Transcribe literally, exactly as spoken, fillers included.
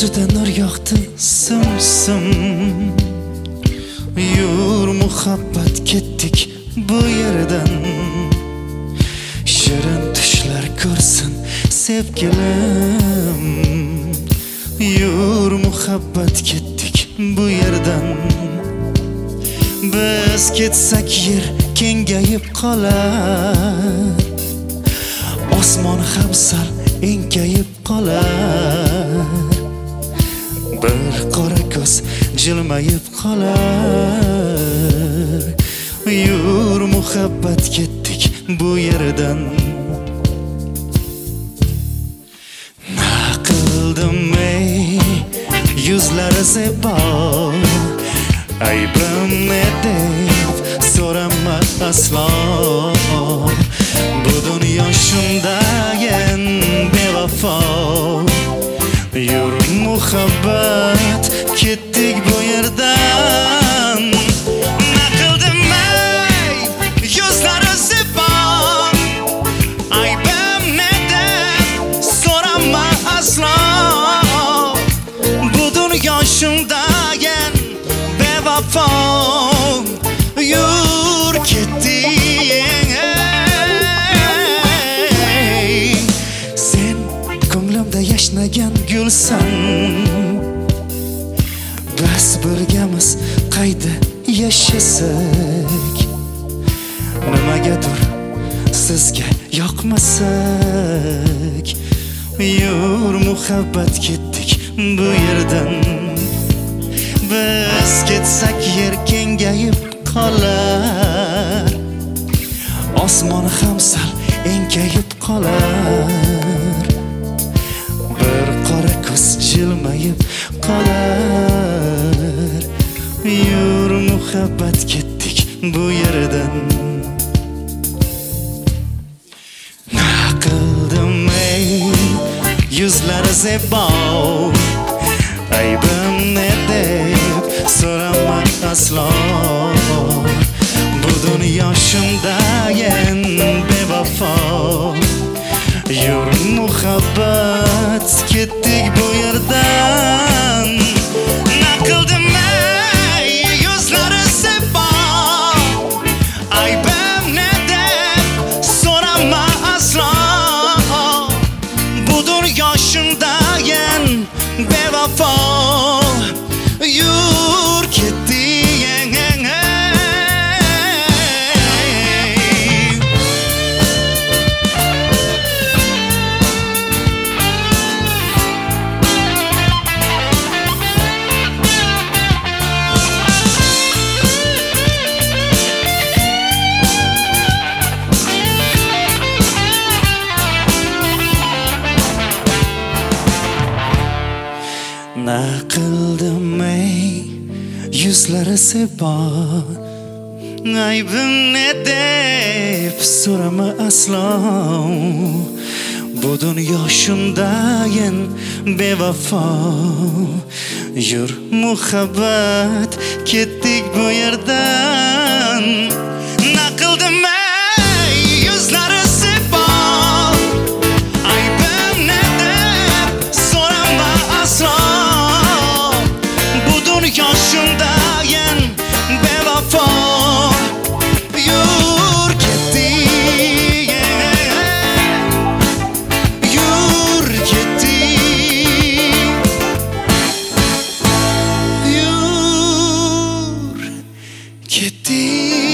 Ko'zida nur yoqdi sim-sim. Yur muhabbat ketdik bu yerdan. Shirin tushlar ko'rsin sevgilim. Yur muhabbat ketdik bu yerdan. Biz ketsak yer kengayib qolar. Osmon ham sal enkayib qolar. Bir qora ko'z jilmayib qolar. Yur muhabbat ketdik bu yerdan. Na qildim ey yuzlari zebo, aybim ne deb so'rama aslo. Bu dunyo shundayin bevafo. Yur muhabbat ketdik bu yerdan. Na qildim ey yuzlari zebo, aybim ne deb so'rama aslo. Bu dunyo shundayin bevafo. Yur ketdik. Sen ko'nglimda yashnagan gulsan. Biz birgamiz qayda yashasak. Nimagadir sizga yoqmasak. Yur muhabbat ketdik bu yerdan. Biz ketsak yer kengayib qolar. Osmon ham sal enkayib qolar. Bir qora ko'z jilmayib qolar. Yur muhabbat ketdik bu yerdan. Na qildim ey yuzlari zebo, aybim ne deb so'rama aslo. Bu dunyo shundayin bevafo. Yur muhabbat ketdik bu yerdan. Na qildim ey yuzlari zebo, aybim ne deb so'rama aslo. Bu dunyo shundayin bevafo. Yur ketdik. Na qildim ey yuzlari zebo, aybim ne deb so'rama aslo. Bu dunyo shundayin bevafo. Yur muhabbat ketdik bu yerdan. Na qildim ey yuzlari zebo, aybim ne deb so'rama aslo. Dunyo shundayin bevafo. Yur ketdik. Yur ketdik. Yur ketdik.